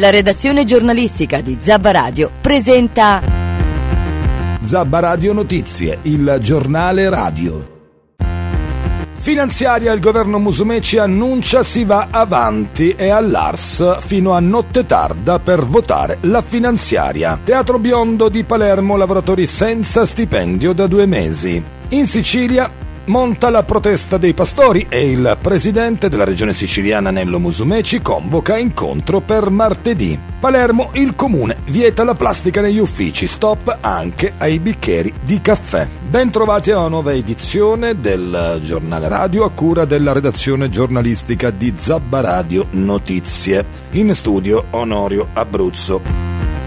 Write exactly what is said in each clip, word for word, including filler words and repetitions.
La redazione giornalistica di Zabba Radio presenta Zabba Radio Notizie, il giornale radio. Finanziaria, il governo Musumeci annuncia si va avanti e all'A R S fino a notte tarda per votare la finanziaria. Teatro Biondo di Palermo, lavoratori senza stipendio da due mesi. In Sicilia monta la protesta dei pastori e il presidente della regione siciliana Nello Musumeci convoca incontro per martedì. Palermo, il comune vieta la plastica negli uffici, stop anche ai bicchieri di caffè. Ben trovati a una nuova edizione del giornale radio a cura della redazione giornalistica di Zabba Radio Notizie. In studio Onorio Abruzzo.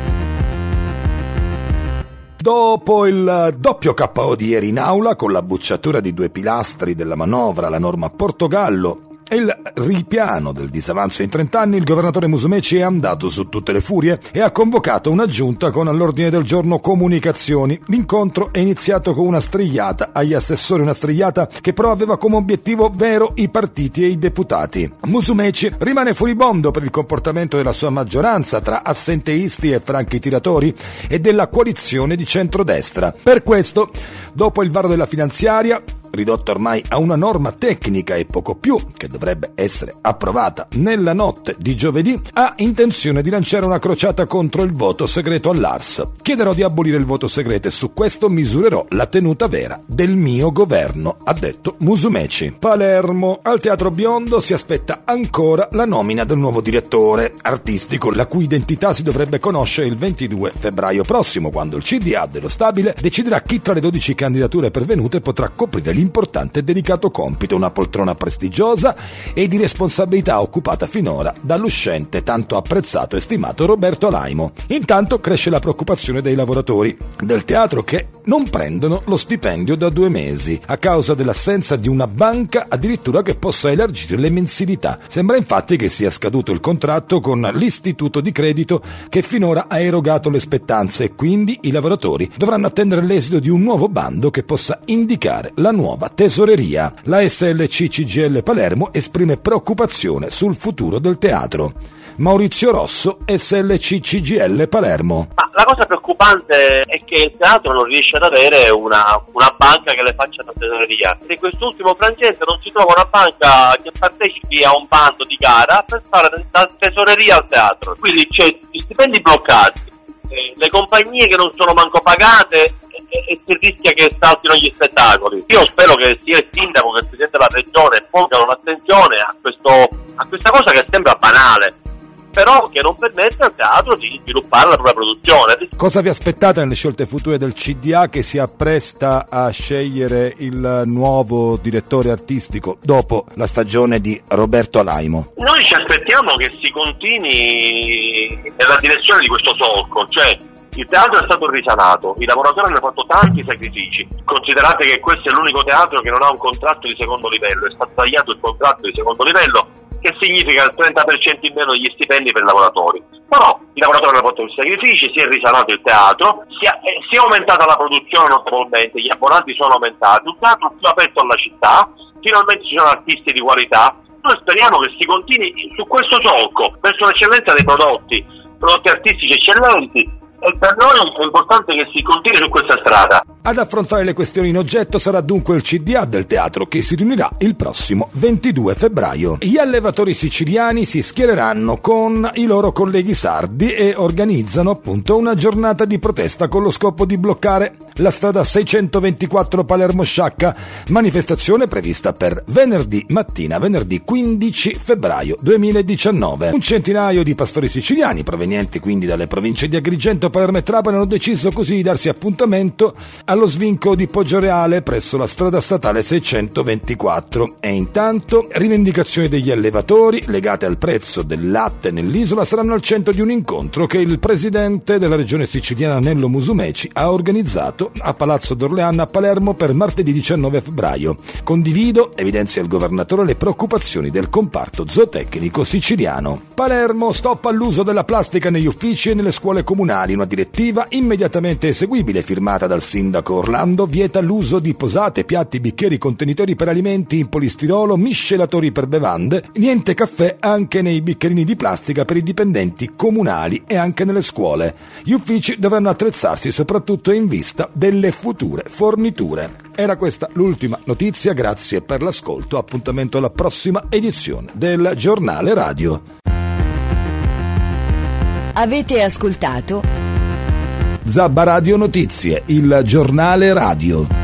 Dopo il doppio K O di ieri in aula, con la bocciatura di due pilastri della manovra, la norma Portogallo e il ripiano del disavanzo in trent'anni, il governatore Musumeci è andato su tutte le furie e ha convocato una giunta con all'ordine del giorno comunicazioni. L'incontro è iniziato con una strigliata agli assessori, una strigliata che però aveva come obiettivo vero i partiti e i deputati. Musumeci rimane furibondo per il comportamento della sua maggioranza tra assenteisti e franchi tiratori e della coalizione di centrodestra. Per questo, dopo il varo della finanziaria, ridotta ormai a una norma tecnica e poco più, che dovrebbe essere approvata nella notte di giovedì, ha intenzione di lanciare una crociata contro il voto segreto all'A R S. Chiederò di abolire il voto segreto e su questo misurerò la tenuta vera del mio governo, ha detto Musumeci. Palermo, al Teatro Biondo si aspetta ancora la nomina del nuovo direttore artistico, la cui identità si dovrebbe conoscere il ventidue febbraio prossimo, quando il C D A dello Stabile deciderà chi tra le dodici candidature pervenute potrà coprire l'importante e delicato compito, una poltrona prestigiosa e di responsabilità occupata finora dall'uscente tanto apprezzato e stimato Roberto Alaimo. Intanto cresce la preoccupazione dei lavoratori del teatro che non prendono lo stipendio da due mesi a causa dell'assenza di una banca addirittura che possa elargire le mensilità. Sembra infatti che sia scaduto il contratto con l'istituto di credito che finora ha erogato le spettanze e quindi i lavoratori dovranno attendere l'esito di un nuovo bando che possa indicare la nuova tesoreria. La S L C C G I L Palermo esprime preoccupazione sul futuro del teatro. Maurizio Rosso, S L C C G I L Palermo. Ma la cosa preoccupante è che il teatro non riesce ad avere una, una banca che le faccia da tesoreria. Se quest'ultimo francese non si trova una banca che partecipi a un bando di gara per fare da tesoreria al teatro. Quindi c'è gli stipendi bloccati, le compagnie che non sono manco pagate e si rischia che saltino gli spettacoli. Io spero che sia il sindaco che il presidente della regione pongano l'attenzione a questo a questa cosa che sembra banale, però che non permette al teatro di sviluppare la propria produzione. Cosa vi aspettate nelle scelte future del C D A che si appresta a scegliere il nuovo direttore artistico dopo la stagione di Roberto Alaimo? Noi ci aspettiamo che si continui nella direzione di questo solco, cioè il teatro è stato risanato, i lavoratori hanno fatto tanti sacrifici. Considerate che questo è l'unico teatro che non ha un contratto di secondo livello, è stato tagliato il contratto di secondo livello, che significa il trenta per cento in meno degli stipendi per i lavoratori. Però i lavoratori hanno fatto i sacrifici, si è risanato il teatro, si è, eh, si è aumentata la produzione notevolmente, gli abbonati sono aumentati, un teatro più aperto alla città, finalmente ci sono artisti di qualità. Noi speriamo che si continui su questo solco verso l'eccellenza dei prodotti, prodotti artistici eccellenti. E per noi è importante che si continui su questa strada. Ad affrontare le questioni in oggetto sarà dunque il C D A del teatro che si riunirà il prossimo ventidue febbraio. Gli allevatori siciliani si schiereranno con i loro colleghi sardi e organizzano appunto una giornata di protesta con lo scopo di bloccare la strada seicentoventiquattro Palermo-Sciacca, manifestazione prevista per venerdì mattina, venerdì quindici febbraio duemiladiciannove. Un centinaio di pastori siciliani provenienti quindi dalle province di Agrigento, Palermo e Trapani hanno deciso così di darsi appuntamento allo svinco di Poggioreale presso la strada statale seicentoventiquattro e intanto rivendicazioni degli allevatori legate al prezzo del latte nell'isola saranno al centro di un incontro che il presidente della regione siciliana Nello Musumeci ha organizzato a Palazzo d'Orleana a Palermo per martedì diciannove febbraio. Condivido, evidenzia il governatore, le preoccupazioni del comparto zootecnico siciliano. Palermo, stop all'uso della plastica negli uffici e nelle scuole comunali, una direttiva immediatamente eseguibile firmata dal sindaco sindaco Orlando vieta l'uso di posate, piatti, bicchieri, contenitori per alimenti in polistirolo, miscelatori per bevande, niente caffè anche nei bicchierini di plastica per i dipendenti comunali e anche nelle scuole. Gli uffici dovranno attrezzarsi soprattutto in vista delle future forniture. Era questa l'ultima notizia, grazie per l'ascolto, appuntamento alla prossima edizione del Giornale Radio. Avete ascoltato Zabba Radio Notizie, il Giornale Radio.